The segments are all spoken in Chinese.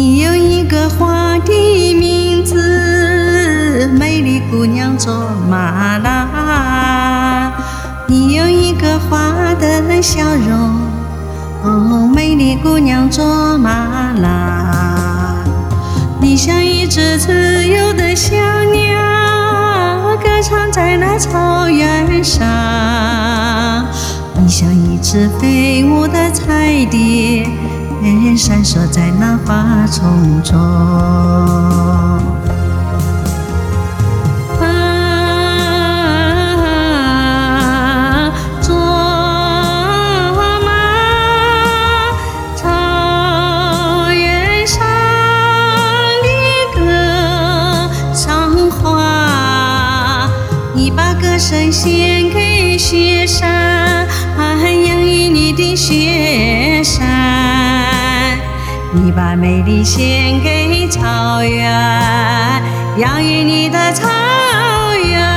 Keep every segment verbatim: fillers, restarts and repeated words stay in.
你有一个花的名字，美丽姑娘卓玛拉。你有一个花的笑容，哦，美丽姑娘卓玛拉。你像一只自由的小鸟，歌唱在那草原上。你像一只飞舞的彩蝶，闪烁在那花丛中。啊，卓玛，草原上的歌唱花，你把歌声献给雪山，洋溢你的雪山。你把美丽献给草原，洋溢你的草原。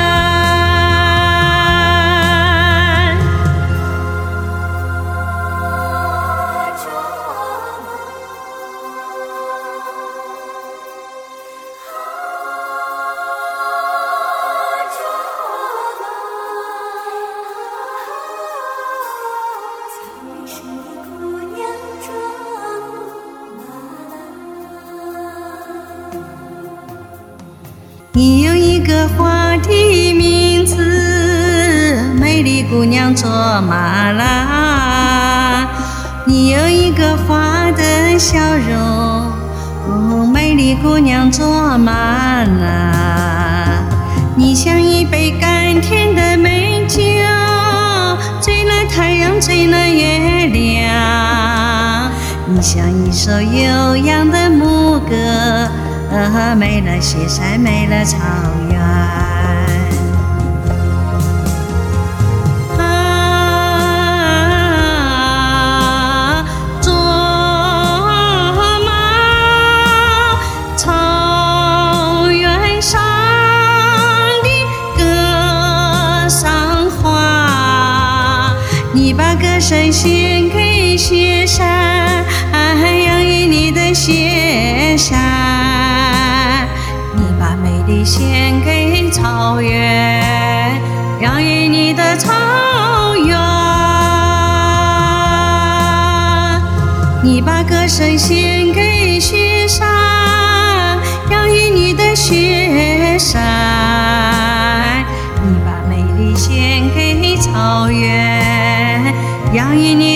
你有一个花的名字，美丽姑娘卓玛拉。你有一个花的笑容，哦，美丽姑娘卓玛拉。你像一杯甘甜的美酒，醉了太阳，醉了月亮。你像一首悠扬的牧歌，啊，美了雪山，美了草原。啊，卓玛，草原上的歌赏花，你把歌声献给雪山，洋溢你的雪山。美丽献给草原，洋溢你的草原。你把歌声献给雪山，洋溢你的雪山。你把美丽献给草原，洋溢你